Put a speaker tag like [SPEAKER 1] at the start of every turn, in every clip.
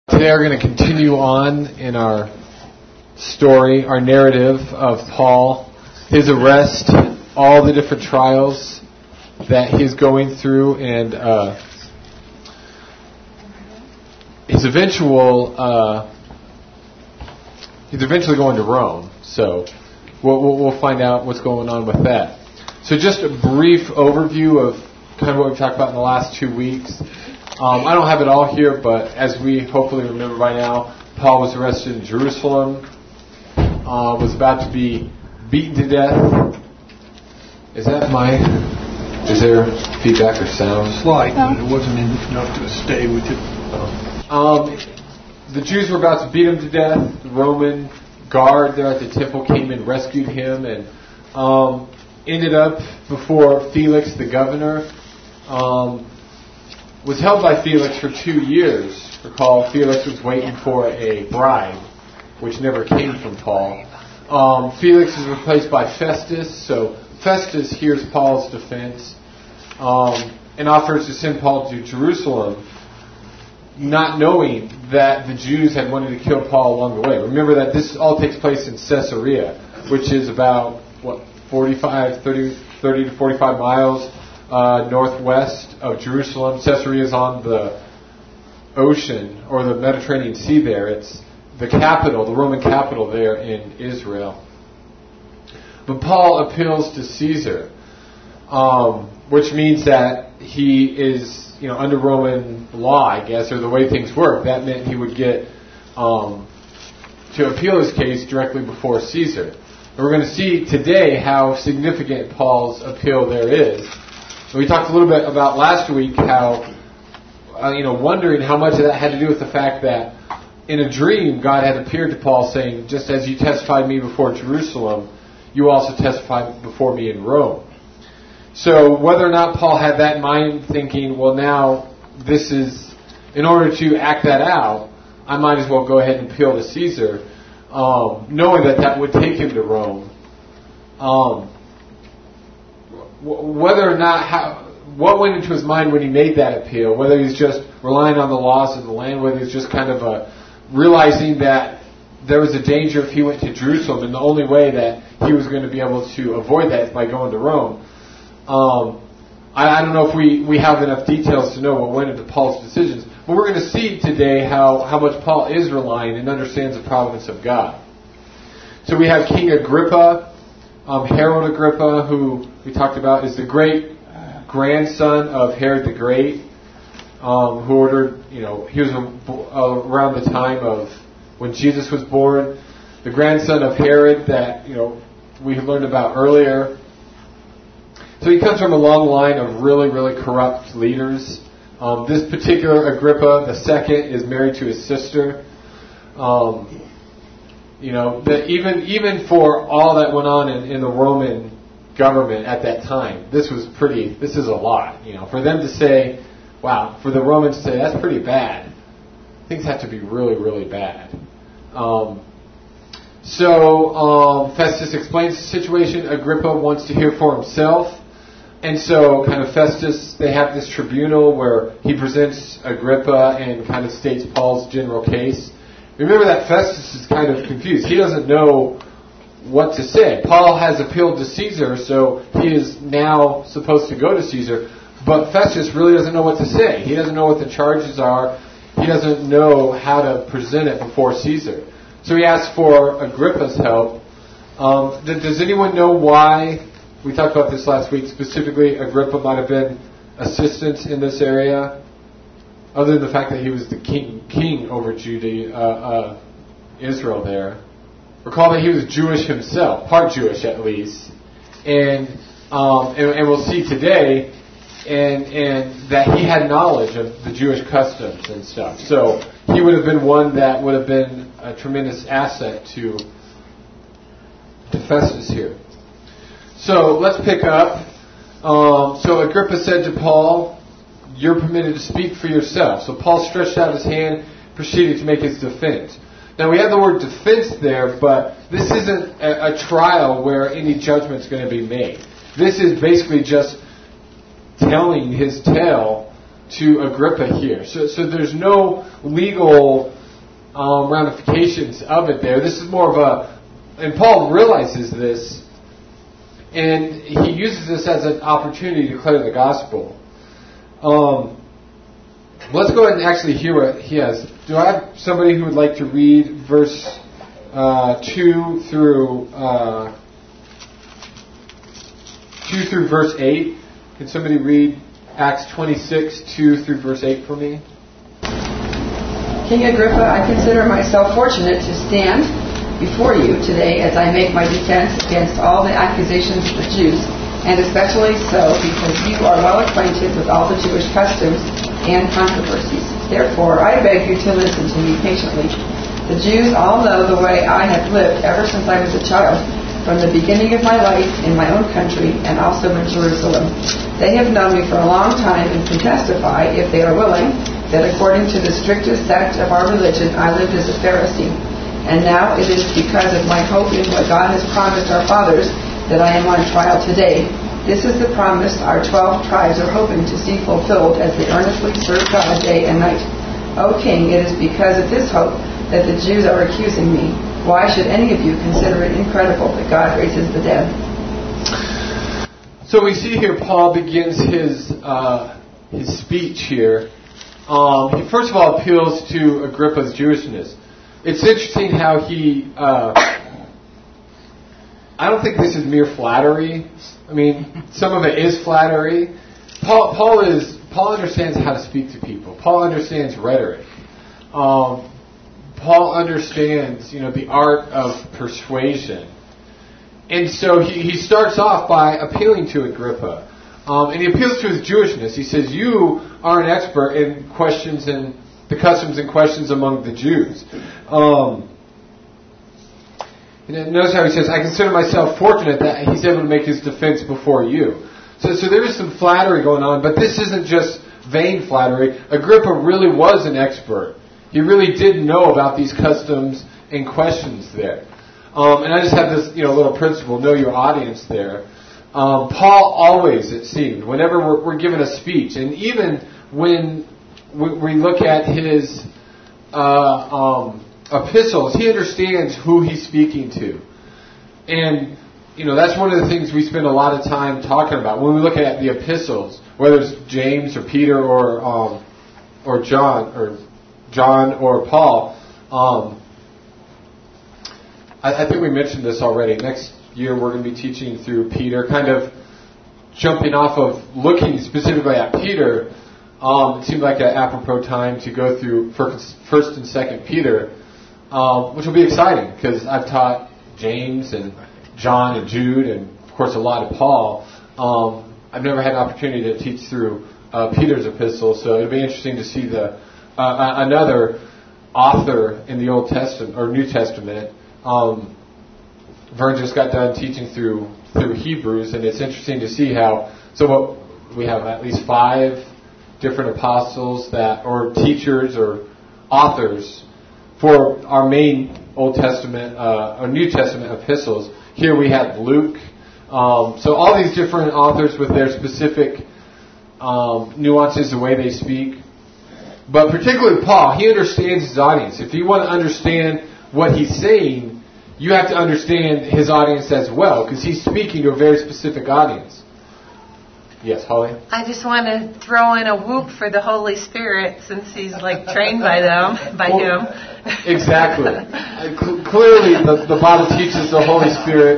[SPEAKER 1] Today we're going to continue on in our story, our narrative of Paul, his arrest, all the different trials that he's going through, and he's eventually going to Rome. So we'll find out what's going on with that. So just a brief overview of kind of what we've talked about in the last 2 weeks. I don't have it all here, but as we hopefully remember by now, Paul was arrested in Jerusalem, was about to be beaten to death. Is there feedback or sound?
[SPEAKER 2] Slight, but it wasn't enough to stay with it.
[SPEAKER 1] The Jews were about to beat him to death. The Roman guard there at the temple came and rescued him, and ended up before Felix, the governor. Was held by Felix for 2 years. Recall, Felix was waiting for a bribe, which never came from Paul. Felix is replaced by Festus, so Festus hears Paul's defense and offers to send Paul to Jerusalem, not knowing that the Jews had wanted to kill Paul along the way. Remember that this all takes place in Caesarea, which is about, 30 to 45 miles northwest of Jerusalem. Caesarea is on the ocean, or the Mediterranean Sea there. It's the capital, the Roman capital there in Israel. But Paul appeals to Caesar, which means that he is, under Roman law, I guess, or the way things work. That meant he would get to appeal his case directly before Caesar. And we're going to see today how significant Paul's appeal there is. We talked a little bit about last week how, wondering how much of that had to do with the fact that in a dream God had appeared to Paul saying, just as you testified me before Jerusalem, you also testified before me in Rome. So whether or not Paul had that in mind, thinking, well, now this is, in order to act that out, I might as well go ahead and appeal to Caesar, knowing that would take him to Rome. Whether or not, what went into his mind when he made that appeal, whether he's just relying on the laws of the land, whether he's just kind of realizing that there was a danger if he went to Jerusalem, and the only way that he was going to be able to avoid that is by going to Rome. I don't know if we have enough details to know what went into Paul's decisions, but we're going to see today how much Paul is relying and understands the providence of God. So we have King Agrippa, Herod Agrippa, who we talked about is the great grandson of Herod the Great, who ordered, he was around the time of when Jesus was born, the grandson of Herod that, we learned about earlier. So he comes from a long line of really, really corrupt leaders. This particular Agrippa II is married to his sister. That even for all that went on in the Roman government at that time, this is a lot. For them to say, wow, for the Romans to say, that's pretty bad. Things have to be really, really bad. So Festus explains the situation. Agrippa wants to hear for himself. And so kind of Festus, they have this tribunal where he presents Agrippa and kind of states Paul's general case. Remember that Festus is kind of confused. He doesn't know what to say. Paul has appealed to Caesar, so he is now supposed to go to Caesar. But Festus really doesn't know what to say. He doesn't know what the charges are. He doesn't know how to present it before Caesar. So he asks for Agrippa's help. Does anyone know why, we talked about this last week, specifically Agrippa might have been assistant in this area? Other than the fact that he was the king over Israel there. Recall that he was Jewish himself, part Jewish at least. And we'll see today and that he had knowledge of the Jewish customs and stuff. So he would have been one that would have been a tremendous asset to Festus here. So let's pick up. So Agrippa said to Paul, you're permitted to speak for yourself. So Paul stretched out his hand, proceeded to make his defense. Now we have the word defense there, but this isn't a trial where any judgment is going to be made. This is basically just telling his tale to Agrippa here. So there's no legal ramifications of it there. This is more of a, and Paul realizes this, and he uses this as an opportunity to declare the gospel. Let's go ahead and actually hear what he has. Do I have somebody who would like to read verse 2 through verse 8? Can somebody read Acts 26, 2 through verse 8 for me?
[SPEAKER 3] King Agrippa, I consider myself fortunate to stand before you today as I make my defense against all the accusations of the Jews, and especially so because you are well acquainted with all the Jewish customs and controversies. Therefore, I beg you to listen to me patiently. The Jews all know the way I have lived ever since I was a child, from the beginning of my life in my own country and also in Jerusalem. They have known me for a long time and can testify, if they are willing, that according to the strictest sect of our religion, I lived as a Pharisee. And now it is because of my hope in what God has promised our fathers that I am on trial today. This is the promise our 12 tribes are hoping to see fulfilled as they earnestly serve God day and night. O King, it is because of this hope that the Jews are accusing me. Why should any of you consider it incredible that God raises the dead?
[SPEAKER 1] So we see here Paul begins his speech here. He first of all appeals to Agrippa's Jewishness. It's interesting how he... I don't think this is mere flattery. I mean, some of it is flattery. Paul understands how to speak to people. Paul understands rhetoric. Paul understands, the art of persuasion. And so he starts off by appealing to Agrippa. And he appeals to his Jewishness. He says, you are an expert in questions and the customs and questions among the Jews. And notice how he says, I consider myself fortunate that he's able to make his defense before you. So there is some flattery going on, but this isn't just vain flattery. Agrippa really was an expert. He really did know about these customs and questions there. And I just have this, little principle, know your audience there. Paul always, it seemed, whenever we're given a speech, and even when we look at his epistles, he understands who he's speaking to. And, that's one of the things we spend a lot of time talking about. When we look at the epistles, whether it's James or Peter or John or Paul, I think we mentioned this already. Next year we're going to be teaching through Peter, kind of jumping off of looking specifically at Peter. It seemed like an apropos time to go through 1st and 2nd Peter, which will be exciting because I've taught James and John and Jude and, of course, a lot of Paul. I've never had an opportunity to teach through Peter's epistle, so it'll be interesting to see another author in the Old Testament or New Testament. Vern just got done teaching through Hebrews, and it's interesting to see how. So we have at least 5 different apostles or teachers or authors for our main Old Testament or New Testament epistles. Here we have Luke. So all these different authors with their specific nuances, the way they speak. But particularly Paul, he understands his audience. If you want to understand what he's saying, you have to understand his audience as well, because he's speaking to a very specific audience. Yes, Holly?
[SPEAKER 4] I just want to throw in a whoop for the Holy Spirit, since he's trained by him.
[SPEAKER 1] Exactly. Clearly, the Bible teaches the Holy Spirit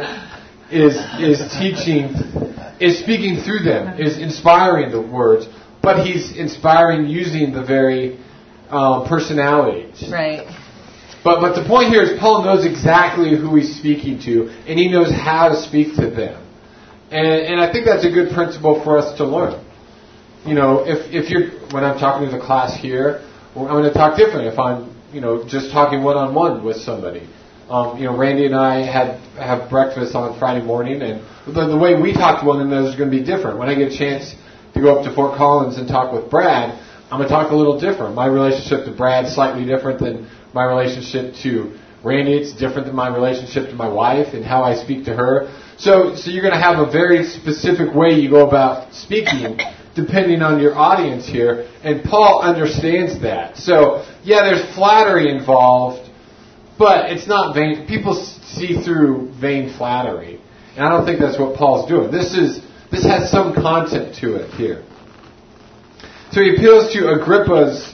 [SPEAKER 1] is speaking through them, is inspiring the words, but he's inspiring using the very personalities.
[SPEAKER 4] Right.
[SPEAKER 1] But the point here is Paul knows exactly who he's speaking to, and he knows how to speak to them. And I think that's a good principle for us to learn. If you're, when I'm talking to the class here, I'm going to talk different if I'm, just talking one-on-one with somebody. Randy and I have breakfast on Friday morning, and the way we talk to one another is going to be different. When I get a chance to go up to Fort Collins and talk with Brad, I'm going to talk a little different. My relationship to Brad is slightly different than my relationship to Randy. It's different than my relationship to my wife and how I speak to her. So you're going to have a very specific way you go about speaking depending on your audience here, and Paul understands that. So, yeah, there's flattery involved, but it's not vain. People see through vain flattery, and I don't think that's what Paul's doing. This has some content to it here. So he appeals to Agrippa's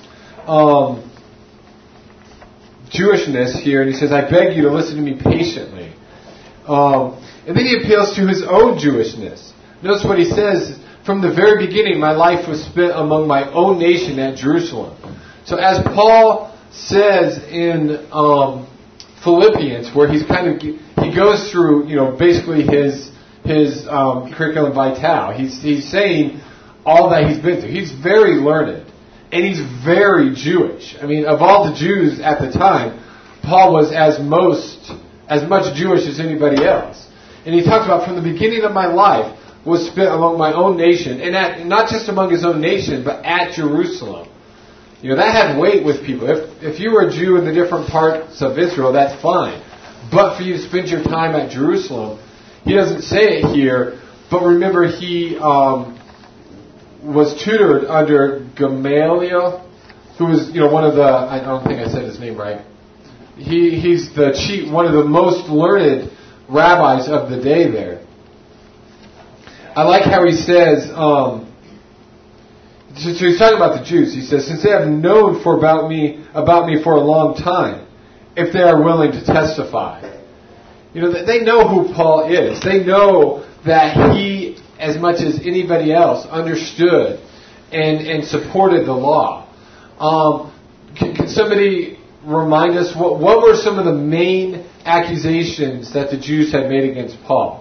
[SPEAKER 1] Jewishness here, and he says, I beg you to listen to me patiently. And then he appeals to his own Jewishness. Notice what he says, from the very beginning, my life was spent among my own nation at Jerusalem. So as Paul says in Philippians, where he goes through, basically his curriculum vitae. He's saying all that he's been through. He's very learned, and he's very Jewish. I mean, of all the Jews at the time, Paul was as much Jewish as anybody else. And he talks about, from the beginning of my life was spent among my own nation, and not just among his own nation, but at Jerusalem. That had weight with people. If you were a Jew in the different parts of Israel, that's fine. But for you to spend your time at Jerusalem, he doesn't say it here, but remember he was tutored under Gamaliel, who was, one of the, I don't think I said his name right. He's the chief, one of the most learned rabbis of the day there. I like how he says, so he's talking about the Jews. He says, since they have known about me for a long time, if they are willing to testify. They know who Paul is. They know that he, as much as anybody else, understood and supported the law. Can somebody remind us, what were some of the main accusations that the Jews had made against Paul?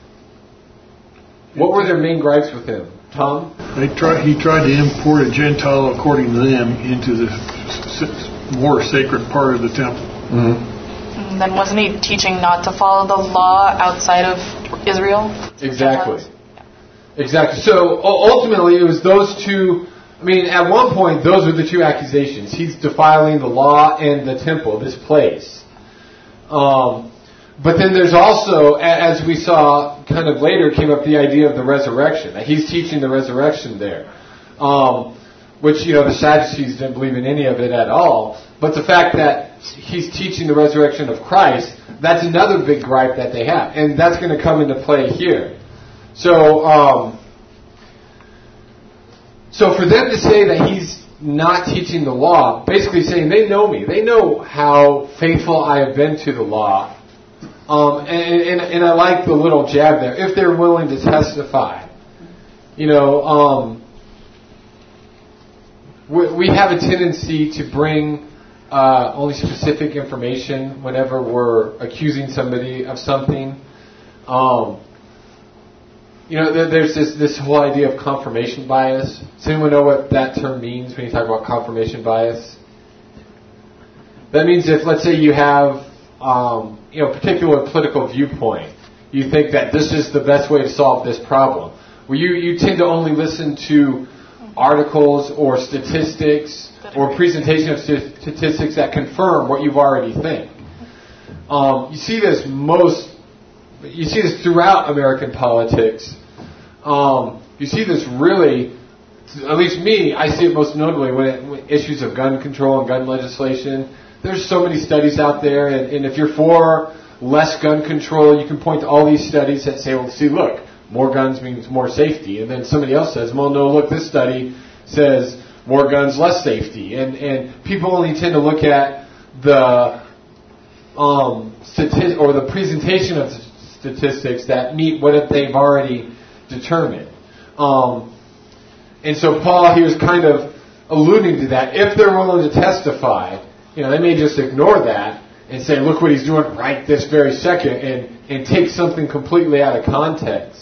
[SPEAKER 1] What were their main gripes with him? Tom?
[SPEAKER 2] He tried to import a Gentile, according to them, into the more sacred part of the temple.
[SPEAKER 5] Mm-hmm. Then wasn't he teaching not to follow the law outside of Israel?
[SPEAKER 1] Exactly. So ultimately, it was those two. I mean, at one point, those were the two accusations. He's defiling the law and the temple, this place. But then there's also, as we saw kind of later, came up the idea of the resurrection. That he's teaching the resurrection there. Which, the Sadducees didn't believe in any of it at all. But the fact that he's teaching the resurrection of Christ, that's another big gripe that they have. And that's going to come into play here. So for them to say that he's not teaching the law, basically saying they know me. They know how faithful I have been to the law. And I like the little jab there. If they're willing to testify. We have a tendency to bring only specific information whenever we're accusing somebody of something. There's this whole idea of confirmation bias. Does anyone know what that term means when you talk about confirmation bias? That means if, let's say, you have a particular political viewpoint, you think that this is the best way to solve this problem. Well, you tend to only listen to articles or statistics or presentation of statistics that confirm what you've already think. You see this throughout American politics. You see this really, at least me, I see it most notably when issues of gun control and gun legislation. There's so many studies out there, and if you're for less gun control, you can point to all these studies that say, well, see, look, more guns means more safety. And then somebody else says, well, no, look, this study says more guns, less safety. And people only tend to look at the or the presentation of statistics that meet what they've already determined. And so Paul here is kind of alluding to that. If they're willing to testify, they may just ignore that and say, look what he's doing right this very second, and take something completely out of context.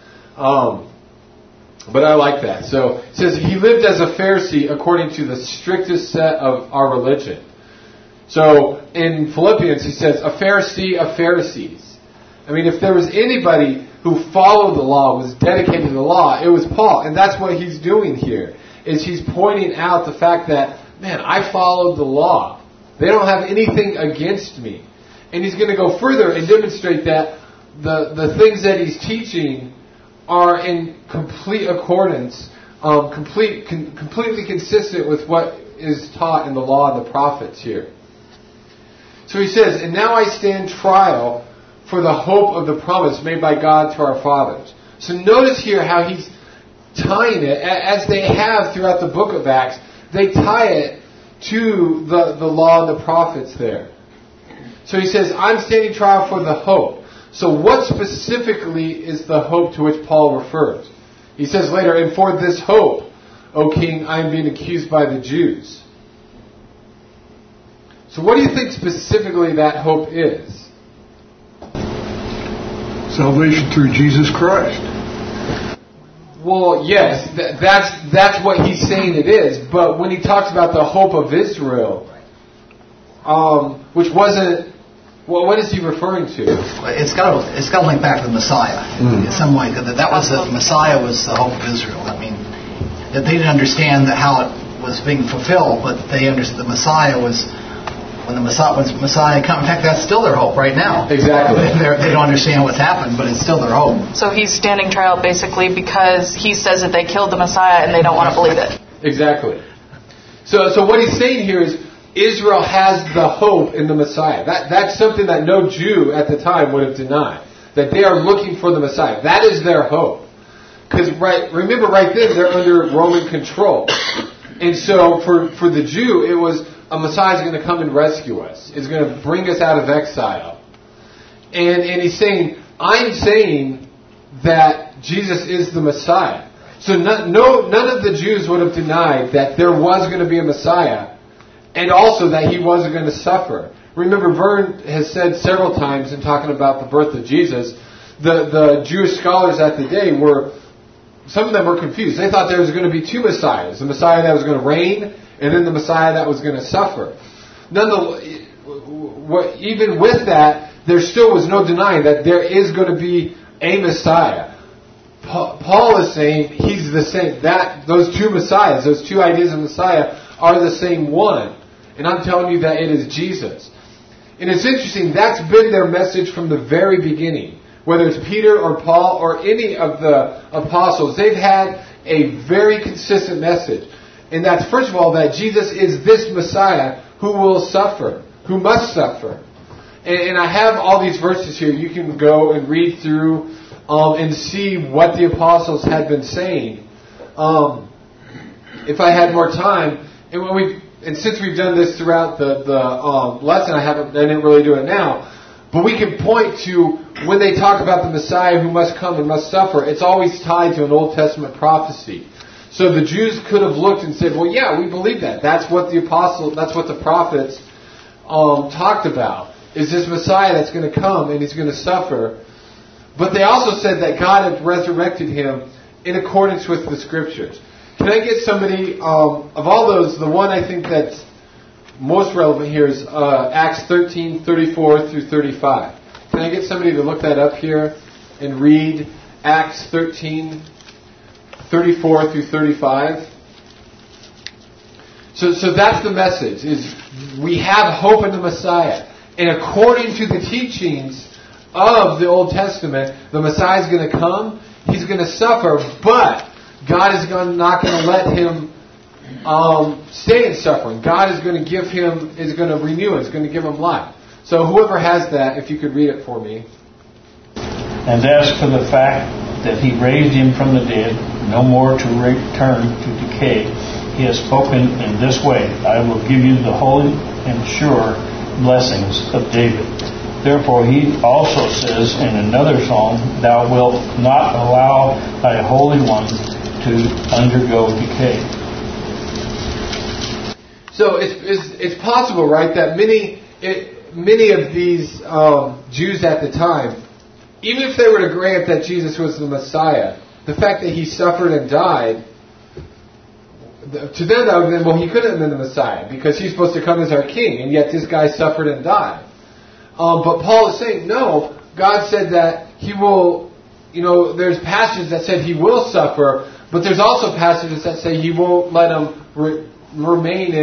[SPEAKER 1] But I like that. So it says, he lived as a Pharisee according to the strictest set of our religion. So in Philippians, he says, a Pharisee of Pharisees. I mean, if there was anybody who followed the law, was dedicated to the law, it was Paul. And that's what he's doing here, is he's pointing out the fact that, man, I followed the law. They don't have anything against me. And he's going to go further and demonstrate that the things that he's teaching are in complete accordance completely consistent with what is taught in the law and the prophets here. So he says, "And now I stand trial for the hope of the promise made by God to our fathers." So notice here how he's tying it, as they have throughout the book of Acts, they tie it to the law and the prophets there. So he says, "I'm standing trial for the hope." So what specifically is the hope to which Paul refers? He says later, "And for this hope, O king, I am being accused by the Jews." So what do you think specifically that hope is?
[SPEAKER 2] Salvation through Jesus Christ.
[SPEAKER 1] Well, yes, that's what he's saying it is. But when he talks about the hope of Israel, which wasn't, well, what is he referring to?
[SPEAKER 6] It's got to link back to the Messiah in some way. That was the Messiah was the hope of Israel. I mean, that they didn't understand how it was being fulfilled, but they understood the Messiah was. When Messiah comes, in fact, that's still their hope right now.
[SPEAKER 1] Exactly.
[SPEAKER 6] They don't understand what's happened, but it's still their hope.
[SPEAKER 5] So he's standing trial basically because he says that they killed the Messiah and they don't want to believe it.
[SPEAKER 1] Exactly. So what he's saying here is Israel has the hope in the Messiah. That's something that no Jew at the time would have denied. That they are looking for the Messiah. That is their hope. Because remember right then they're under Roman control. And so for the Jew it was a Messiah is going to come and rescue us. Is going to bring us out of exile. And he's saying, I'm saying that Jesus is the Messiah. So none of the Jews would have denied that there was going to be a Messiah and also that he wasn't going to suffer. Remember, Vern has said several times in talking about the birth of Jesus, the Jewish scholars at the day some of them were confused. They thought there was going to be two Messiahs. The Messiah that was going to reign and then the Messiah that was going to suffer. Even with that, there still was no denying that there is going to be a Messiah. Paul is saying he's the same. Those two Messiahs, those two ideas of Messiah are the same one. And I'm telling you that it is Jesus. And it's interesting, that's been their message from the very beginning. Whether it's Peter or Paul or any of the apostles, they've had a very consistent message. And that's, first of all, that Jesus is this Messiah who will suffer, who must suffer. And I have all these verses here. You can go and read through and see what the apostles had been saying. If I had more time, and since we've done this throughout the lesson, I didn't really do it now. But we can point to when they talk about the Messiah who must come and must suffer, it's always tied to an Old Testament prophecy. So the Jews could have looked and said, well, yeah, we believe that. That's what the prophets talked about. Is this Messiah that's going to come and he's going to suffer. But they also said that God had resurrected him in accordance with the Scriptures. Can I get somebody, of all those, the one I think that's most relevant here is Acts 13, 34 through 35. Can I get somebody to look that up here and read Acts 13, 34 through 35? So that's the message, is we have hope in the Messiah. And according to the teachings of the Old Testament, the Messiah is going to come, he's going to suffer, but God is not going to let him stay in suffering. God is going to renew it, is going to give him life. So whoever has that, if you could read it for me.
[SPEAKER 7] And as for the fact that he raised him from the dead, no more to return to decay, he has spoken in this way, I will give you the holy and sure blessings of David. Therefore he also says in another psalm, thou wilt not allow thy Holy One to undergo decay. So it's possible, right, that many of these Jews at the time, even if they were to grant that Jesus was the Messiah, the fact that he suffered and died, to them that would have been, well, he couldn't have been the Messiah because he's supposed to come as our king, and yet this guy suffered and died. But Paul is saying, no, God said that he will, there's passages that said he will suffer, but there's also passages that say he won't let him remain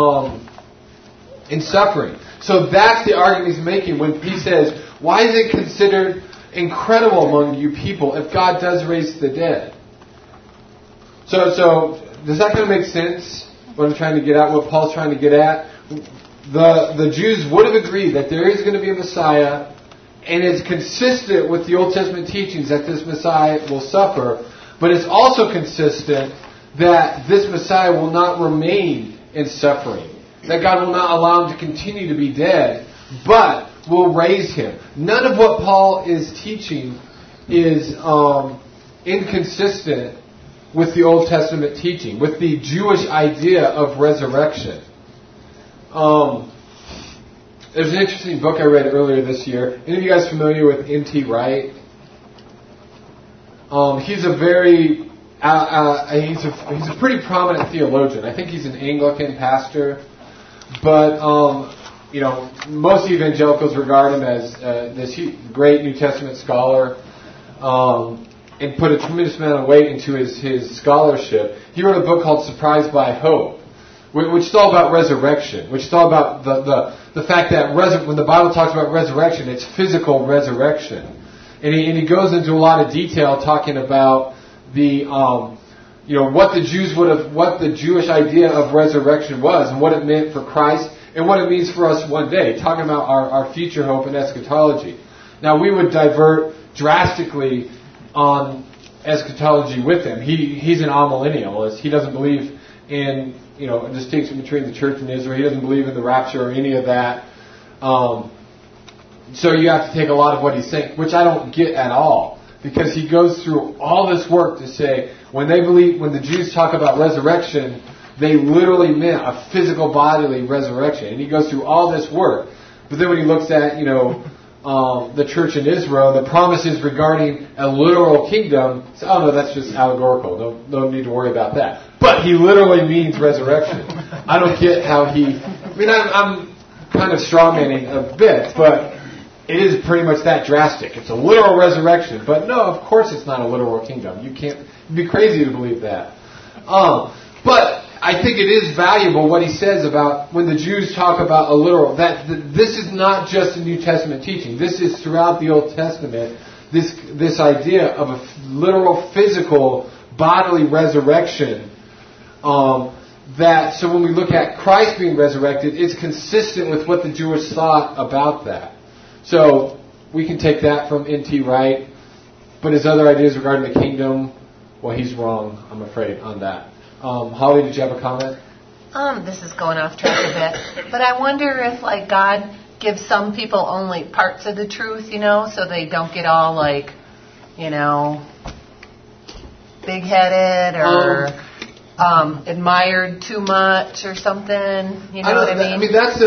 [SPEAKER 7] in suffering. So that's the argument he's making when he says, why is it considered incredible among you people if God does raise the dead?
[SPEAKER 1] So does that kind of make sense? What I'm trying to get at, what Paul's trying to get at? The Jews would have agreed that there is going to be a Messiah, and it's consistent with the Old Testament teachings that this Messiah will suffer, but it's also consistent that this Messiah will not remain in suffering, that God will not allow him to continue to be dead, but will raise him. None of what Paul is teaching is inconsistent with the Old Testament teaching, with the Jewish idea of resurrection. There's an interesting book I read earlier this year. Any of you guys familiar with N.T. Wright? He's a very he's a pretty prominent theologian. I think he's an Anglican pastor, but most evangelicals regard him as this great New Testament scholar, and put a tremendous amount of weight into his scholarship. He wrote a book called Surprised by Hope, which is all about resurrection, which is all about the fact that when the Bible talks about resurrection, it's physical resurrection. And he goes into a lot of detail talking about what the Jewish idea of resurrection was, and what it meant for Christ, and what it means for us one day, talking about our future hope and eschatology. Now, we would divert drastically on eschatology with him. He's an amillennialist. He doesn't believe in a distinction between the church and Israel. He doesn't believe in the rapture or any of that. So you have to take a lot of what he's saying, which I don't get at all, because he goes through all this work to say when the Jews talk about resurrection, they literally meant a physical bodily resurrection. And he goes through all this work. But then when he looks at, the church in Israel, the promises regarding a literal kingdom, so, oh no, that's just allegorical. No need to worry about that. But he literally means resurrection. I don't get how I'm kind of strawmanning a bit, but it is pretty much that drastic. It's a literal resurrection. But no, of course it's not a literal kingdom. It'd be crazy to believe that. But I think it is valuable what he says about when the Jews talk about a literal, that this is not just a New Testament teaching. This is throughout the Old Testament, this idea of a literal, physical, bodily resurrection. So when we look at Christ being resurrected, it's consistent with what the Jewish thought about that. So we can take that from N.T. Wright, but his other ideas regarding the kingdom, well, he's wrong, I'm afraid, on that. Holly, did you have a comment?
[SPEAKER 4] This is going off track a bit, but I wonder if God gives some people only parts of the truth, so they don't get all big-headed or admired too much or something. You know what I mean?
[SPEAKER 1] I mean, that's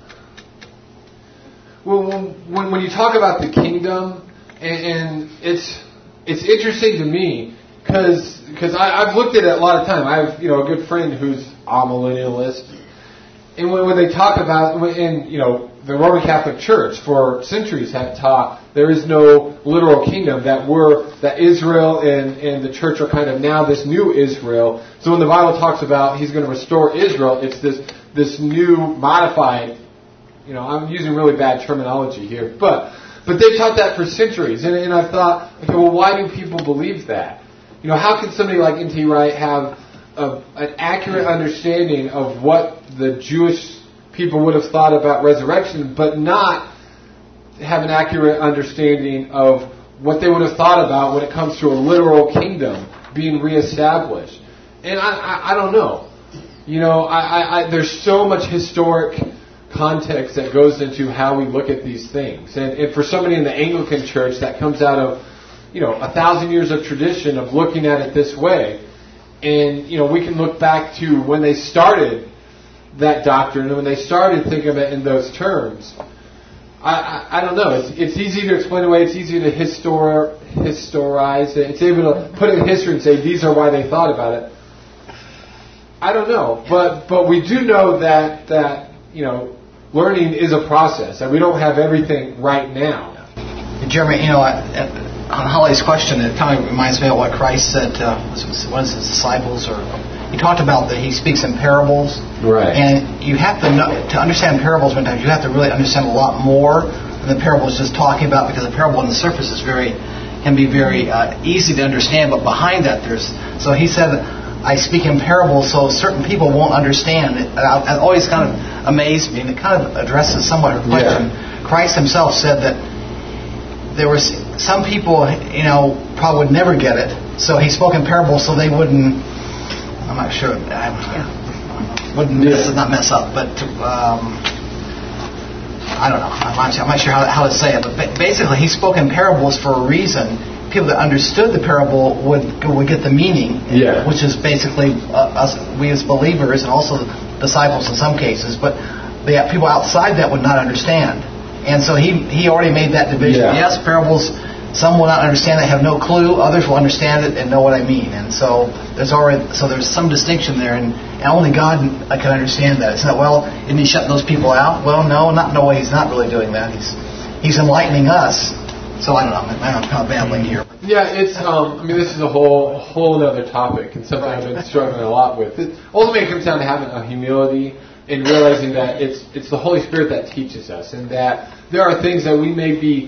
[SPEAKER 1] when you talk about the kingdom, and it's interesting to me. Because I've looked at it a lot of time. I have a good friend who's amillennialist, and when they talk about the Roman Catholic Church for centuries have taught there is no literal kingdom, that Israel and the church are kind of now this new Israel. So when the Bible talks about he's going to restore Israel, it's this new modified. I'm using really bad terminology here, but they've taught that for centuries, and I've thought, okay, well, why do people believe that? How can somebody like N.T. Wright have an accurate understanding of what the Jewish people would have thought about resurrection, but not have an accurate understanding of what they would have thought about when it comes to a literal kingdom being reestablished? And I don't know. There's so much historic context that goes into how we look at these things. And for somebody in the Anglican Church that comes out of 1,000 years of tradition of looking at it this way. And, we can look back to when they started that doctrine and when they started thinking of it in those terms. I don't know. It's easy to explain away. It's easy to historize it. It's able to put it in history and say these are why they thought about it. I don't know. But we do know that learning is a process. And we don't have everything right now.
[SPEAKER 6] Jeremy, on Holly's question, it kind of reminds me of what Christ said to one of his disciples. He talked about that he speaks in parables.
[SPEAKER 1] Right.
[SPEAKER 6] And you have to understand parables many times. You have to really understand a lot more than the parable is just talking about, because the parable on the surface can be very easy to understand, but behind that so he said, I speak in parables so certain people won't understand. It always kind of amazed me, and it kind of addresses somewhat her question. Yeah. Christ himself said that there was some people, probably would never get it, so he spoke in parables so they wouldn't. I'm not sure. Wouldn't not mess up, but I don't know. I'm not sure how to say it, but basically he spoke in parables for a reason. People that understood the parable would get the meaning, which is basically us, we as believers, and also disciples in some cases. But people outside that would not understand, and so he already made that division. Yeah. Yes, parables. Some will not understand it, have no clue. Others will understand it and know what I mean. And so there's some distinction there, and only God can understand that. It's not, isn't he shutting those people out? Well, no way. He's not really doing that. He's enlightening us. So I don't know. I'm kind of babbling here.
[SPEAKER 1] Yeah, it's. This is a whole other topic, and something I've been struggling a lot with. Ultimately, it comes down to having a humility and realizing that it's the Holy Spirit that teaches us, and that there are things that we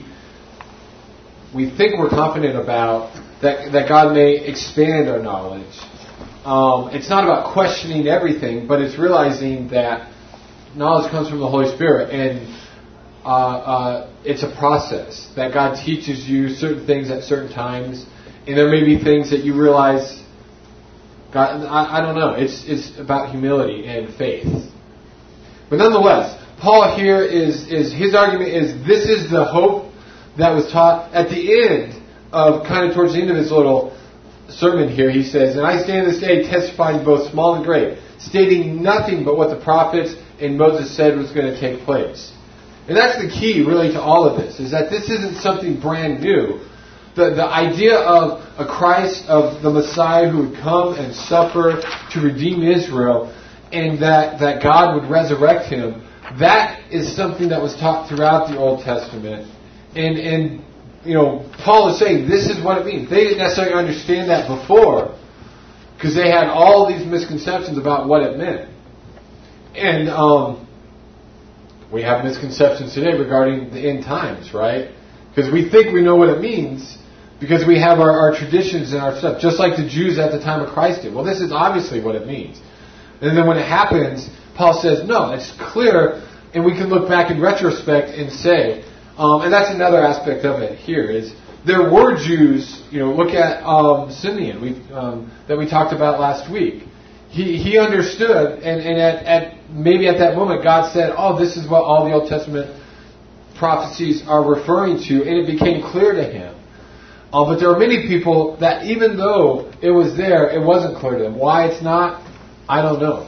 [SPEAKER 1] think we're confident about, that God may expand our knowledge. It's not about questioning everything, but it's realizing that knowledge comes from the Holy Spirit, and it's a process that God teaches you certain things at certain times, and there may be things that you realize, God, I don't know. It's about humility and faith. But nonetheless, Paul here is his argument is this is the hope that was taught at the end of, kind of towards the end of his little sermon here. He says, "And I stand this day testifying both small and great, stating nothing but what the prophets and Moses said was going to take place." And that's the key, really, to all of this, is that this isn't something brand new. The idea of a Christ, of the Messiah who would come and suffer to redeem Israel, and that God would resurrect him, that is something that was taught throughout the Old Testament. And Paul is saying this is what it means. They didn't necessarily understand that before, because they had all these misconceptions about what it meant. And we have misconceptions today regarding the end times, right? Because we think we know what it means because we have our traditions and our stuff, just like the Jews at the time of Christ did. Well, this is obviously what it means. And then when it happens, Paul says, no, it's clear, and we can look back in retrospect and say, and that's another aspect of it here, is there were Jews, look at Simeon that we talked about last week. He understood, and maybe at that moment God said, oh, this is what all the Old Testament prophecies are referring to, and it became clear to him. But there are many people that even though it was there, it wasn't clear to them. Why it's not, I don't know.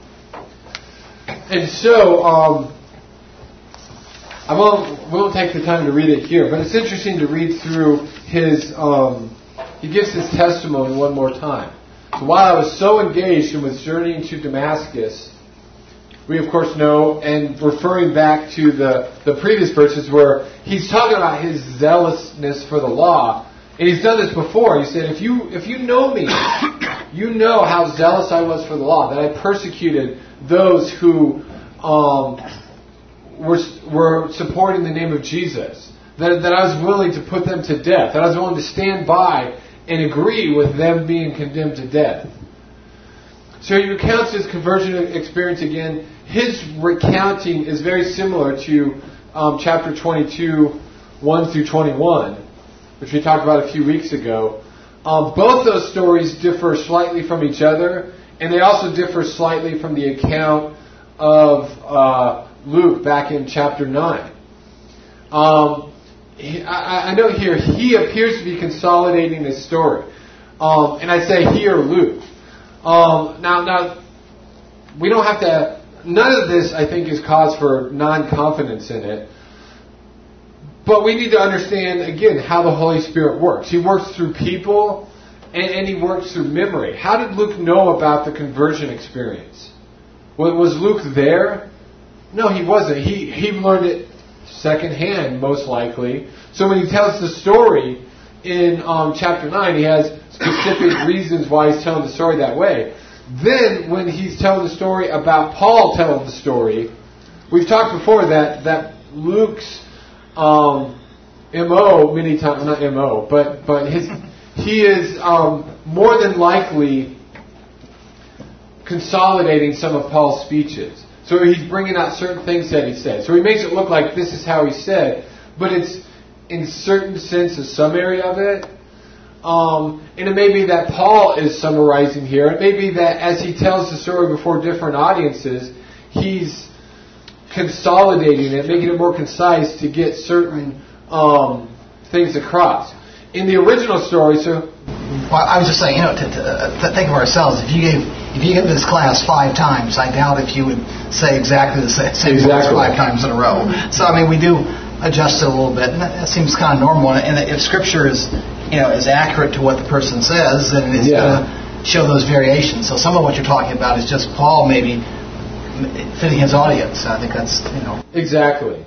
[SPEAKER 1] And so, we won't take the time to read it here, but it's interesting to read through his, he gives his testimony one more time. So while I was so engaged and was journeying to Damascus, we of course know, and referring back to the previous verses where he's talking about his zealousness for the law, and he's done this before. He said, if you know me, you know how zealous I was for the law, that I persecuted those who were supporting the name of Jesus, that I was willing to put them to death, that I was willing to stand by and agree with them being condemned to death. So he recounts his conversion experience again. His recounting is very similar to chapter 22, 1 through 21, which we talked about a few weeks ago. Both those stories differ slightly from each other, and they also differ slightly from the account of Luke back in chapter 9. I know here he appears to be consolidating his story, and I say he or Luke. Now, we don't have to. None of this, I think, is cause for non-confidence in it. But we need to understand again how the Holy Spirit works. He works through people, and he works through memory. How did Luke know about the conversion experience? Was Luke there? No, he wasn't. He learned it secondhand, most likely. So when he tells the story in chapter 9, he has specific reasons why he's telling the story that way. Then when he's telling the story about Paul telling the story, we've talked before that Luke's MO many times, not MO, but he is more than likely
[SPEAKER 7] consolidating some of Paul's speeches. So he's bringing out certain things that he said. So he makes it look like this is how he said, but it's in certain sense a summary of it. And it may be that Paul is summarizing here. It may be that as he tells the story before different audiences, he's consolidating it, making it more concise to get certain things across. In the original story,
[SPEAKER 6] well, I was just saying, to think of ourselves, if you gave this class 5 times, I doubt if you would say exactly the same words 5 times in a row. So, I mean, we do adjust it a little bit, and that seems kind of normal. And if Scripture is accurate to what the person says, then it's going to show those variations. So some of what you're talking about is just Paul maybe fitting his audience. I think that's,
[SPEAKER 7] Exactly.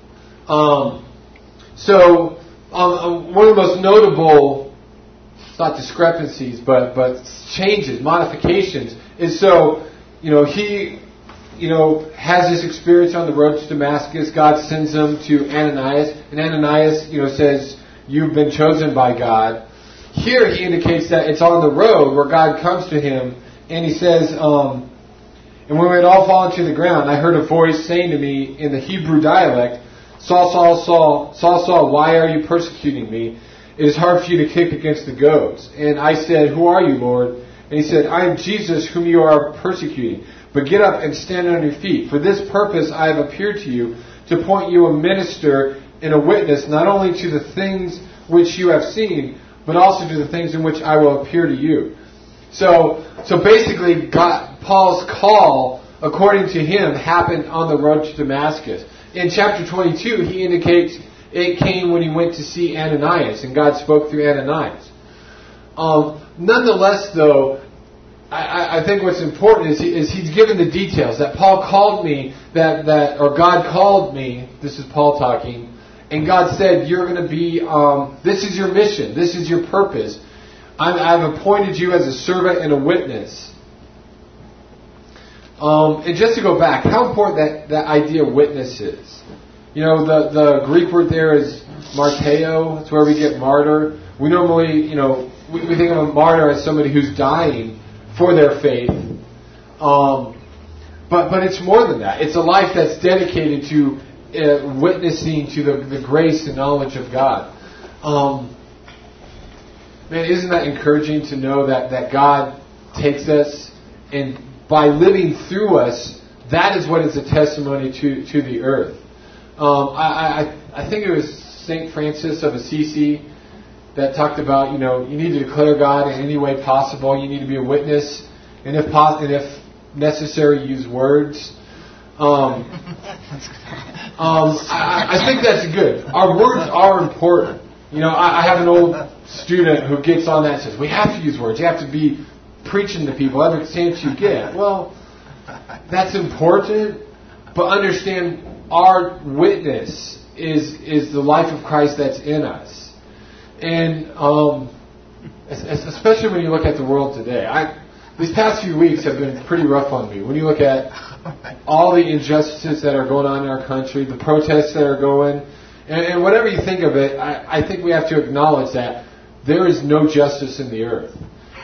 [SPEAKER 7] So one of the most notable, it's not discrepancies, but changes, modifications, is he has this experience on the road to Damascus. God sends him to Ananias, and Ananias, says, "You've been chosen by God." Here he indicates that it's on the road where God comes to him, and he says, "And when we had all fallen to the ground, I heard a voice saying to me in the Hebrew dialect, 'Saul, Saul, Saul, Saul, Saul, why are you persecuting me? It is hard for you to kick against the goads.' And I said, 'Who are you, Lord?' And he said, 'I am Jesus whom you are persecuting. But get up and stand on your feet. For this purpose I have appeared to you, to point you a minister and a witness, not only to the things which you have seen, but also to the things in which I will appear to you.'" So basically, Paul's call, according to him, happened on the road to Damascus. In chapter 22, he indicates it came when he went to see Ananias, and God spoke through Ananias. Nonetheless, though, I think what's important is he's given the details that Paul called me, or God called me. This is Paul talking, and God said, "You're going to be. This is your mission. This is your purpose. I've appointed you as a servant and a witness." And just to go back, how important that idea of witness is. The Greek word there is marteo. That's where we get martyr. We normally, we think of a martyr as somebody who's dying for their faith. But it's more than that. It's a life that's dedicated to witnessing to the grace and knowledge of God. Man, isn't that encouraging to know that God takes us, and by living through us, that is what is a testimony to the earth. I think it was St. Francis of Assisi that talked about, you need to declare God in any way possible. You need to be a witness, and if necessary, use words. I think that's good. Our words are important. I have an old student who gets on that and says, we have to use words. You have to be preaching to people every chance you get. Well, that's important, but understand our witness is the life of Christ that's in us. And especially when you look at the world today. These past few weeks have been pretty rough on me. When you look at all the injustices that are going on in our country, the protests that are going, and whatever you think of it, I think we have to acknowledge that there is no justice in the earth.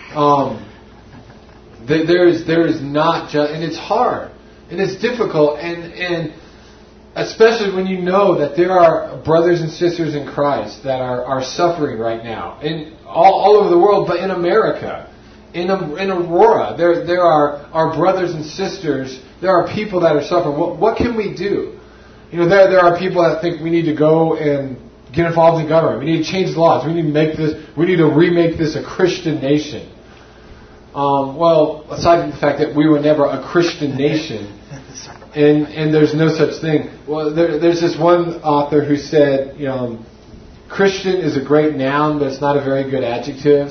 [SPEAKER 7] There is not just, and it's hard, and it's difficult, and especially when you know that there are brothers and sisters in Christ that are suffering right now, in all over the world, but in America, in Aurora, there are our brothers and sisters. There are people that are suffering. What can we do? There are people that think we need to go and get involved in government. We need to change the laws. We need to remake this a Christian nation. Well, aside from the fact that we were never a Christian nation, and there's no such thing. Well, there's this one author who said, Christian is a great noun, but it's not a very good adjective.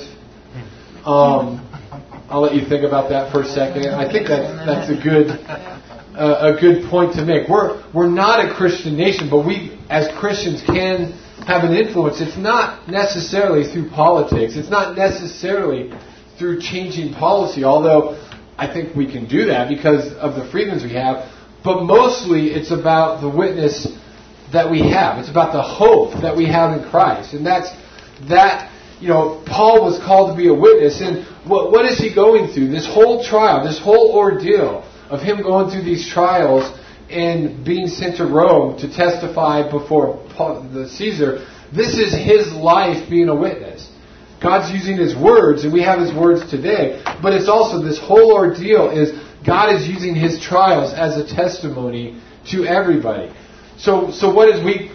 [SPEAKER 7] I'll let you think about that for a second. I think that's a good point to make. We're not a Christian nation, but we as Christians can have an influence. It's not necessarily through politics. It's not necessarily through changing policy, although I think we can do that because of the freedoms we have. But mostly it's about the witness that we have. It's about the hope that we have in Christ. And that
[SPEAKER 1] Paul was called to be a witness. And what is he going through? This whole trial, this whole ordeal of him going through these trials and being sent to Rome to testify before the Caesar. This is his life being a witness. God's using His words, and we have His words today. But it's also this whole ordeal is God is using His trials as a testimony to everybody. So what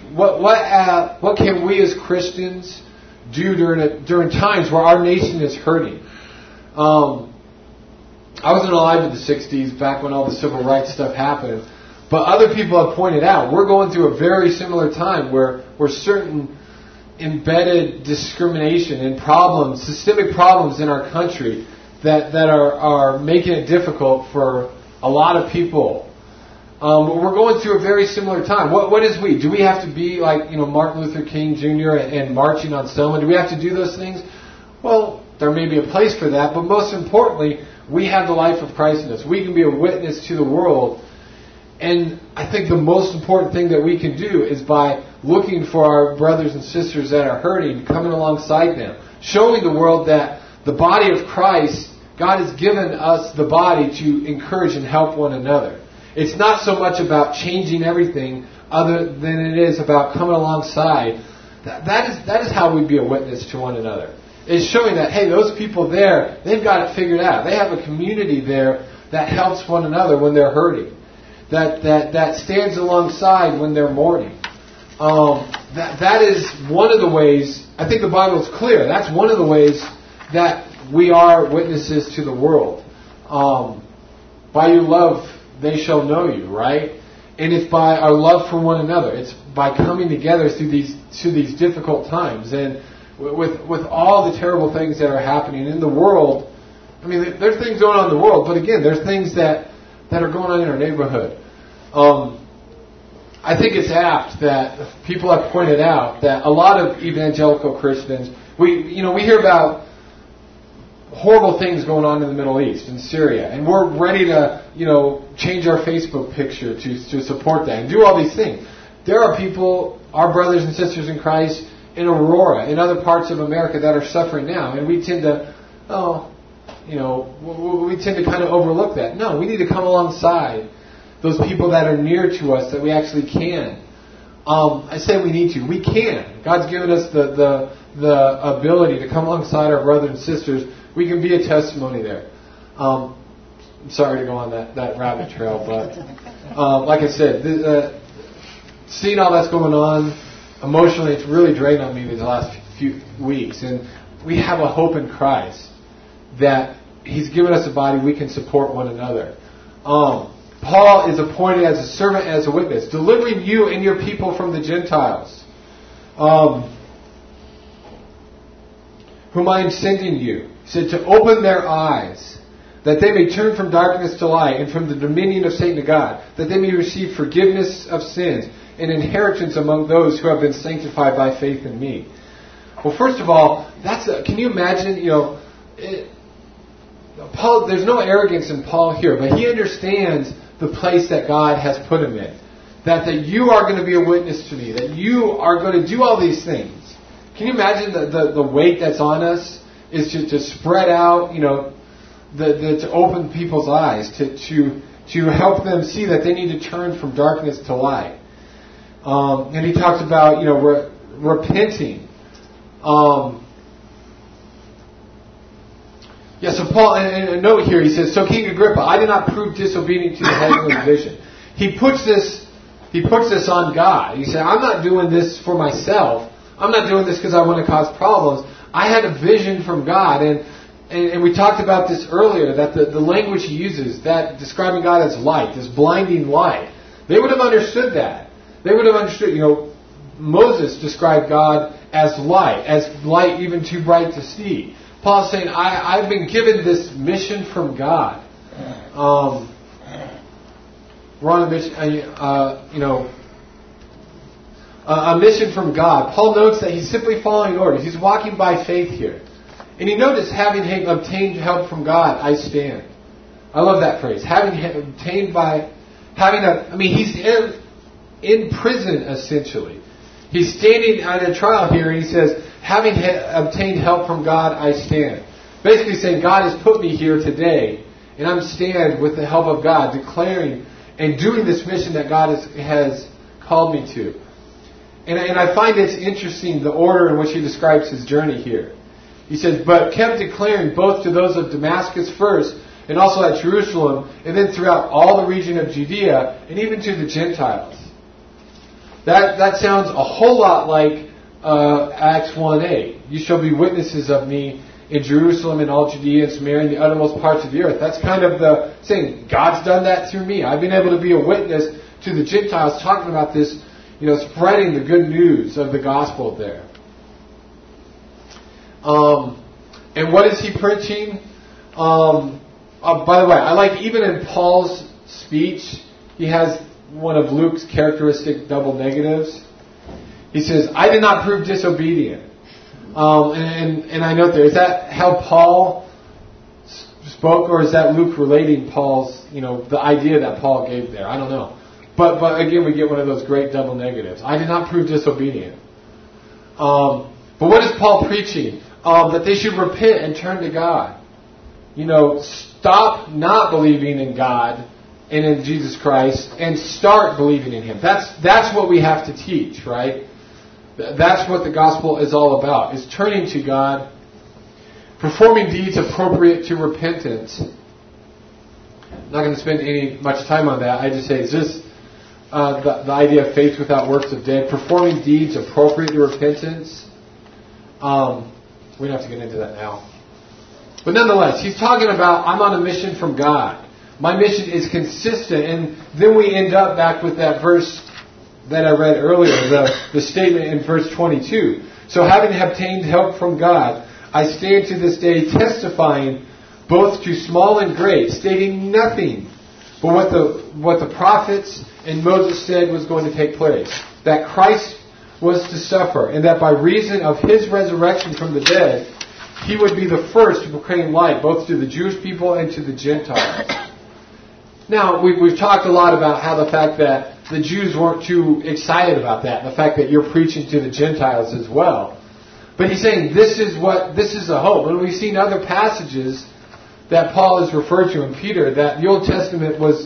[SPEAKER 1] can we as Christians do during times where our nation is hurting? I wasn't alive in the 60s, back when all the civil rights stuff happened. But other people have pointed out, we're going through a very similar time where certain embedded discrimination and problems, systemic problems in our country that are making it difficult for a lot of people. We're going through a very similar time. What is we? Do we have to be like Martin Luther King Jr. and marching on Selma? Do we have to do those things? Well, there may be a place for that, but most importantly, we have the life of Christ in us. We can be a witness to the world. And I think the most important thing that we can do is by looking for our brothers and sisters that are hurting, coming alongside them, showing the world that the body of Christ, God has given us the body to encourage and help one another. It's not so much about changing everything other than it is about coming alongside. That is how we be a witness to one another. It's showing that, hey, those people there, they've got it figured out. They have a community there that helps one another when they're hurting. That stands alongside when they're mourning. That is one of the ways, I think the Bible is clear, that's one of the ways that we are witnesses to the world. By your love they shall know you, right? And it's by our love for one another. It's by coming together through these difficult times. And with all the terrible things that are happening in the world, I mean, there's things going on in the world, but again, there's things that are going on in our neighborhood. I think it's apt that people have pointed out that a lot of evangelical Christians, we hear about horrible things going on in the Middle East, in Syria, and we're ready to, change our Facebook picture to support that and do all these things. There are people, our brothers and sisters in Christ, in Aurora, in other parts of America that are suffering now, and we tend to, we tend to kind of overlook that. No, we need to come alongside those people that are near to us that we actually can. I say we need to. We can. God's given us the ability to come alongside our brothers and sisters. We can be a testimony there. I'm sorry to go on that rabbit trail, but like I said, seeing all that's going on, emotionally, it's really drained on me these last few weeks. And we have a hope in Christ that He's given us a body we can support one another. Paul is appointed as a servant, as a witness, delivering you and your people from the Gentiles, whom I am sending you. He said, to open their eyes, that they may turn from darkness to light and from the dominion of Satan to God, that they may receive forgiveness of sins and inheritance among those who have been sanctified by faith in me. Well, first of all, can you imagine, Paul, there's no arrogance in Paul here, but he understands the place that God has put him in. That you are going to be a witness to me, that you are going to do all these things. Can you imagine the weight that's on us is to spread out, to open people's eyes, to help them see that they need to turn from darkness to light. And he talks about, repenting. So Paul, and a note here, he says, so King Agrippa, I did not prove disobedient to the heavenly vision. He puts this on God. He said, I'm not doing this for myself. I'm not doing this because I want to cause problems. I had a vision from God, and we talked about this earlier, that the language he uses, that describing God as light, this blinding light, they would have understood that. They would have understood, Moses described God as light even too bright to see. Paul's saying, I've been given this mission from God. We're on a mission, a mission from God. Paul notes that he's simply following orders. He's walking by faith here. And he noticed, having obtained help from God, I stand. I love that phrase. He's in prison, essentially.
[SPEAKER 7] He's standing at a trial here, and he says, having obtained help from God, I stand. Basically saying, God has put me here today, and I'm stand with the help of God, declaring and doing this mission that God has called me to. And I find it's interesting, the order in which he describes his journey here. He says, but kept declaring both to those of Damascus first, and also at Jerusalem, and then throughout all the region of Judea, and even to the Gentiles. That sounds a whole lot like Acts 1:8. You shall be witnesses of me in Jerusalem and all Judea and Samaria and the uttermost parts of the earth. That's kind of the saying, God's done that through me. I've been able to be a witness to the Gentiles, talking about this, spreading the good news of the gospel there. And what is he preaching? By the way, I like even in Paul's speech, he has one of Luke's characteristic double negatives. He says, I did not prove disobedient. And I note there, is that how Paul spoke, or is that Luke relating Paul's, the idea that Paul gave there? I don't know. But again, we get one of those great double negatives. I did not prove disobedient. But what is Paul preaching? That they should repent and turn to God. Stop not believing in God and in Jesus Christ and start believing in Him. That's what we have to teach, right? That's what the gospel is all about, is turning to God, performing deeds appropriate to repentance. I'm not going to spend much time on that. I just say, is this the idea of faith without works of dead? Performing deeds appropriate to repentance. We don't have to get into that now. But nonetheless, he's talking about, I'm on a mission from God. My mission is consistent. And then we end up back with that verse that I read earlier, the statement in verse 22. So having obtained help from God, I stand to this day testifying both to small and great, stating nothing but what the prophets and Moses said was going to take place. That Christ was to suffer, and that by reason of His resurrection from the dead, He would be the first to proclaim light both to the Jewish people and to the Gentiles. Now, we've talked a lot about how the fact that the Jews weren't too excited about that, the fact that you're preaching to the Gentiles as well. But he's saying this is the hope. And we've seen other passages that Paul has referred to in Peter, that the Old Testament was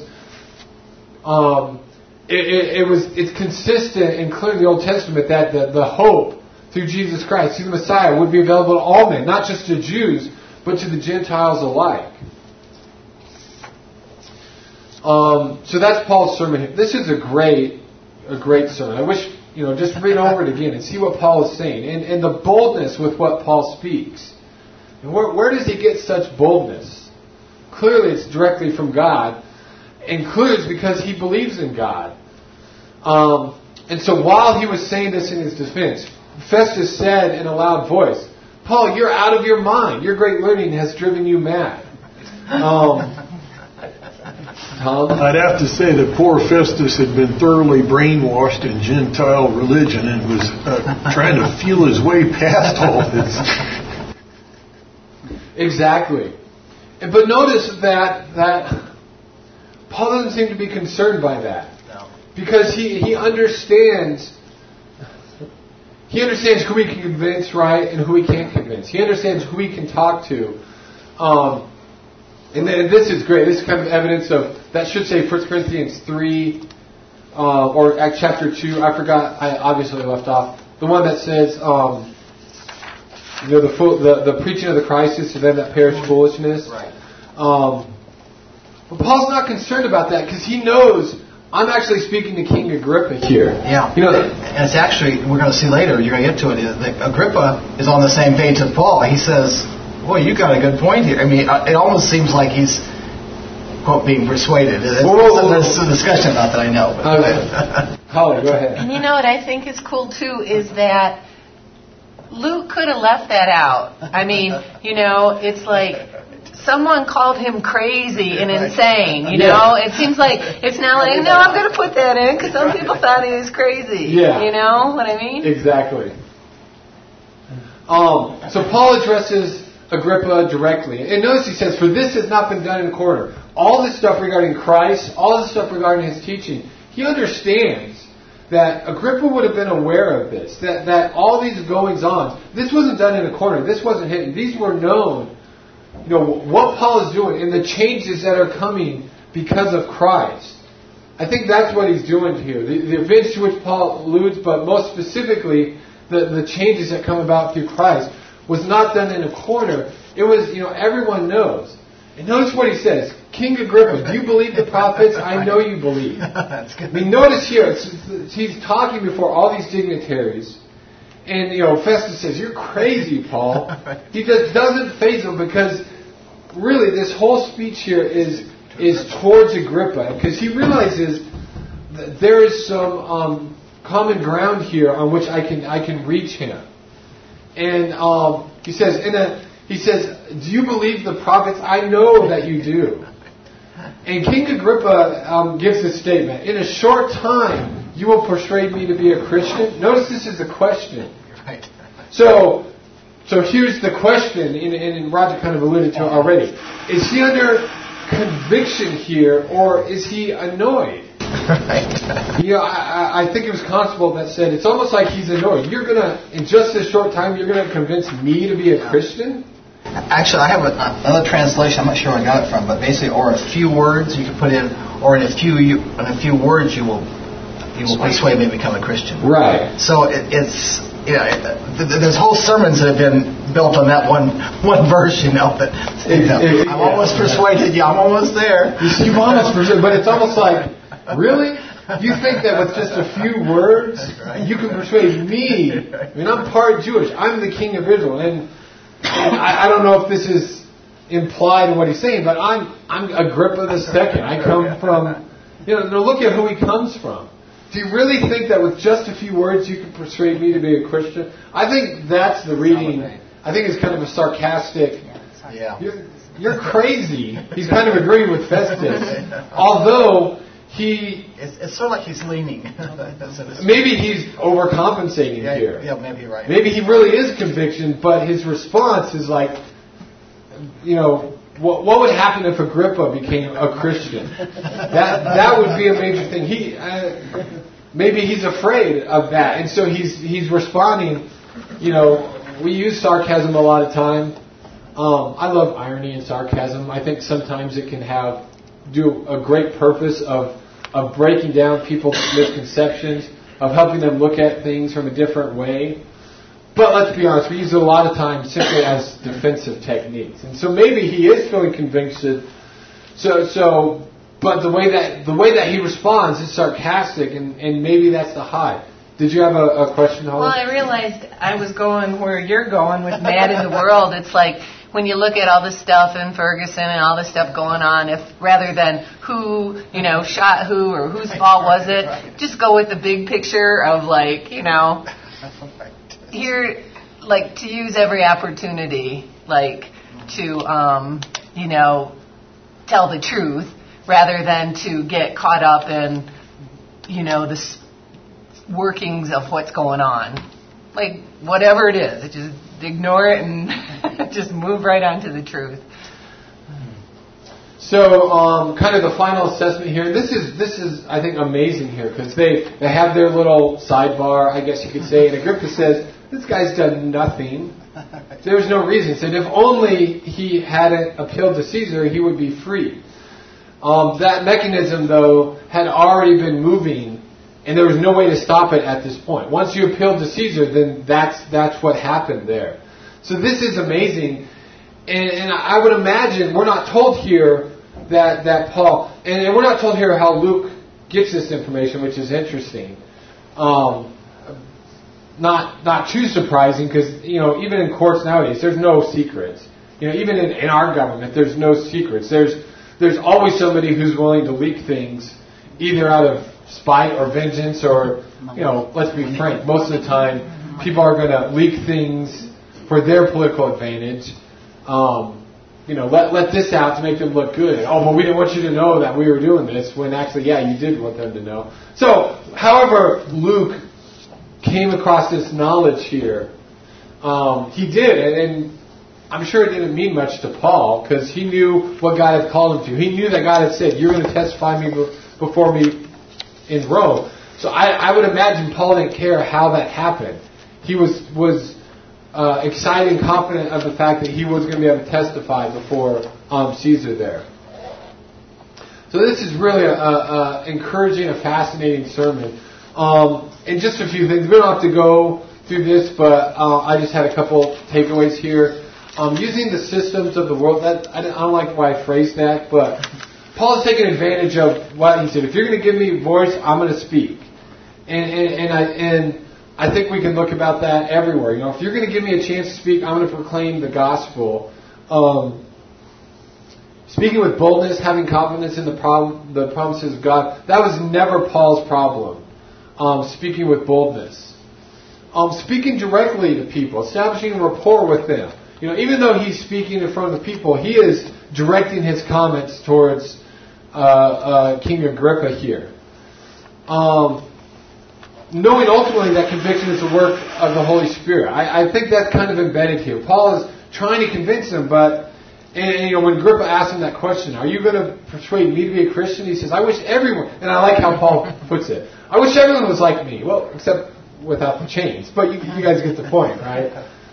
[SPEAKER 7] it's consistent and clear in the Old Testament that the hope through Jesus Christ, through the Messiah, would be available to all men, not just to Jews, but to the Gentiles alike. So that's Paul's sermon. This is a great sermon. I wish, just read over it again and see what Paul is saying. And the boldness with what Paul speaks. And where does he get such boldness? Clearly it's directly from God. And clearly it's because he believes in God. And so while he was saying this in his defense, Festus said in a loud voice, Paul, you're out of your mind. Your great learning has driven you mad. Tom?
[SPEAKER 2] I'd have to say that poor Festus had been thoroughly brainwashed in Gentile religion and was trying to feel his way past all this.
[SPEAKER 7] Exactly. But notice that Paul doesn't seem to be concerned by that. No. Because he understands who he can convince, right, and who he can't convince. He understands who he can talk to. And this is great. This is kind of evidence of, that should say 1 Corinthians 3 or chapter 2. I forgot. I obviously left off. The one that says, the preaching of the Christ is to them that perish foolishness.
[SPEAKER 6] Right.
[SPEAKER 7] But Paul's not concerned about that because he knows I'm actually speaking to King Agrippa here.
[SPEAKER 6] Yeah. And it's actually, we're going to see later, you're going to get to it, Agrippa is on the same page as Paul. He says, boy, you got a good point here. I mean, it almost seems like he's, quote, being persuaded. There's a discussion about that, I know.
[SPEAKER 7] Holly, go ahead.
[SPEAKER 4] And what I think is cool, too, is that Luke could have left that out. I mean, it's like someone called him crazy and insane, It seems like it's now like, no, I'm going to put that in because some people thought he was crazy.
[SPEAKER 7] Yeah.
[SPEAKER 4] You know what I mean?
[SPEAKER 7] Exactly. So Paul addresses Agrippa directly. And notice he says, for this has not been done in quarter. All this stuff regarding Christ, all this stuff regarding his teaching, he understands
[SPEAKER 1] that Agrippa would have been aware of this, that all these goings-on, this wasn't done in a corner, this wasn't hidden, these were known, what Paul is doing and the changes that are coming because of Christ. I think that's what he's doing here. The events to which Paul alludes, but most specifically, the changes that come about through Christ, was not done in a corner. It was, everyone knows. And notice what he says. King Agrippa, do you believe the prophets? I know you believe.
[SPEAKER 6] That's good.
[SPEAKER 1] Notice here, he's talking before all these dignitaries. And, Festus says, you're crazy, Paul. He just doesn't faze him because really this whole speech here is towards Agrippa. Because he realizes that there is some common ground here on which I can reach him. And he says, do you believe the prophets? I know that you do. And King Agrippa gives this statement. In a short time, you will persuade me to be a Christian. Notice this is a question.
[SPEAKER 6] Right.
[SPEAKER 1] So here's the question, and Roger kind of alluded to it already. Is he under conviction here, or is he annoyed?
[SPEAKER 6] Right.
[SPEAKER 1] I think it was Constable that said, it's almost like he's annoyed. You're going to, in just this short time, you're going to convince me to be a Christian?
[SPEAKER 6] Actually, I have another translation. I'm not sure where I got it from, but basically, or a few words you can put in, or in a few words you will persuade me to become a Christian.
[SPEAKER 1] Right.
[SPEAKER 6] So it's there's whole sermons that have been built on that one verse. I'm almost persuaded you. I'm almost there.
[SPEAKER 1] You've almost persuaded, but it's almost like, really? You think that with just a few words you can persuade me? I mean, I'm part Jewish. I'm the king of Israel, and I don't know if this is implied in what he's saying, but I'm Agrippa the second. I come from, look at who he comes from. Do you really think that with just a few words you can persuade me to be a Christian? I think that's the reading. I think it's kind of a sarcastic.
[SPEAKER 6] Yeah.
[SPEAKER 1] You're crazy. He's kind of agreeing with Festus, although
[SPEAKER 6] it's sort of like he's leaning.
[SPEAKER 1] Maybe he's overcompensating here.
[SPEAKER 6] Yeah, maybe you're right.
[SPEAKER 1] Maybe he really is conviction, but his response is like, what would happen if Agrippa became a Christian? That would be a major thing. Maybe he's afraid of that, and so he's responding. We use sarcasm a lot of time. I love irony and sarcasm. I think sometimes it can do a great purpose of breaking down people's misconceptions, of helping them look at things from a different way. But let's be honest, we use it a lot of times simply as defensive techniques. And so maybe he is feeling convicted. But the way that he responds is sarcastic, and maybe that's the high. Did you have a question, Holly?
[SPEAKER 4] Well, I realized I was going where you're going with Mad in the World. It's like when you look at all the stuff in Ferguson and all the stuff going on, if rather than who, shot who or whose fault was it, just go with the big picture of here, to use every opportunity, to, tell the truth rather than to get caught up in, the workings of what's going on. Whatever it is, just ignore it and just move right on to the truth.
[SPEAKER 1] So, kind of the final assessment here. This is I think amazing here because they have their little sidebar, I guess you could say, and Agrippa says this guy's done nothing. There's no reason. He said if only he hadn't appealed to Caesar, he would be free. That mechanism, though, had already been moving, and there was no way to stop it at this point. Once you appealed to Caesar, then that's what happened there. So this is amazing, and I would imagine we're not told here that Paul, and we're not told here how Luke gets this information, which is interesting. Not too surprising because even in courts nowadays there's no secrets. Even in our government there's no secrets. There's always somebody who's willing to leak things, either out of spite or vengeance, or let's be frank, most of the time people are going to leak things for their political advantage. Let this out to make them look good. We didn't want you to know that we were doing this, when actually, you did want them to know. So, however Luke came across this knowledge here, he did, and I'm sure it didn't mean much to Paul, because he knew what God had called him to. He knew that God had said, you're going to testify before me in Rome. So So I would imagine Paul didn't care how that happened. He was excited and confident of the fact that he was going to be able to testify before Caesar there. So this is really a encouraging, a fascinating sermon. And just a few things. We don't have to go through this, but I just had a couple takeaways here. Using the systems of the world, I don't like why I phrased that, but Paul is taking advantage of what he said. If you're going to give me voice, I'm going to speak. And I think we can look about that everywhere. You know, if you're going to give me a chance to speak, I'm going to proclaim the gospel. Speaking with boldness, having confidence in the promises of God, that was never Paul's problem. Speaking with boldness. Speaking directly to people, establishing a rapport with them. You know, even though he's speaking in front of the people, he is directing his comments towards King Agrippa here. Knowing ultimately that conviction is the work of the Holy Spirit. I think that's kind of embedded here. Paul is trying to convince him, but you know, when Agrippa asked him that question, are you going to persuade me to be a Christian? He says, I wish everyone, and I like how Paul puts it, I wish everyone was like me. Well, except without the chains. But you guys get the point, right?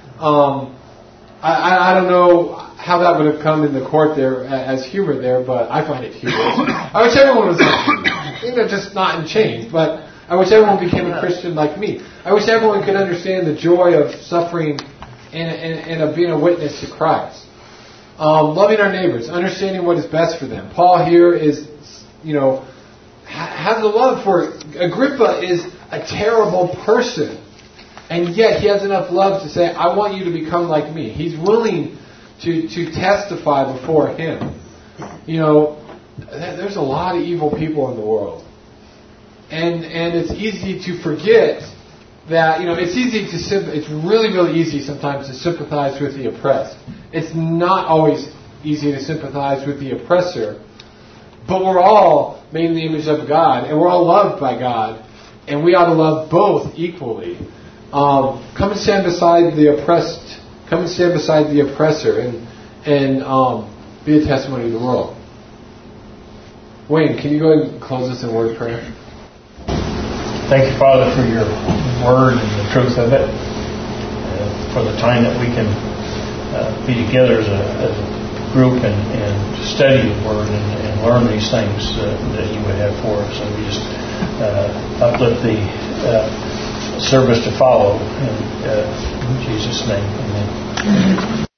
[SPEAKER 1] I don't know how that would have come in the court there as humor there, but I find it humorous. I wish everyone was like me. You know, just not in chains, but I wish everyone became a Christian like me. I wish everyone could understand the joy of suffering and of being a witness to Christ. Loving our neighbors, understanding what is best for them. Paul here is, you know, has a love for Agrippa is a terrible person. And yet he has enough love to say, I want you to become like me. He's willing to testify before him. You know, there's a lot of evil people in the world. And it's easy to forget that, you know, it's really, really easy sometimes to sympathize with the oppressed. It's not always easy to sympathize with the oppressor. But we're all made in the image of God, and we're all loved by God, and we ought to love both equally. Come and stand beside the oppressed. Come and stand beside the oppressor, and be a testimony to the world. Wayne, can you go ahead and close us in a word of prayer?
[SPEAKER 8] Thank you, Father, for your word and the truth of it, for the time that we can be together as a group and study the word and learn these things that you would have for us. And we just uplift the service to follow. In Jesus' name, amen.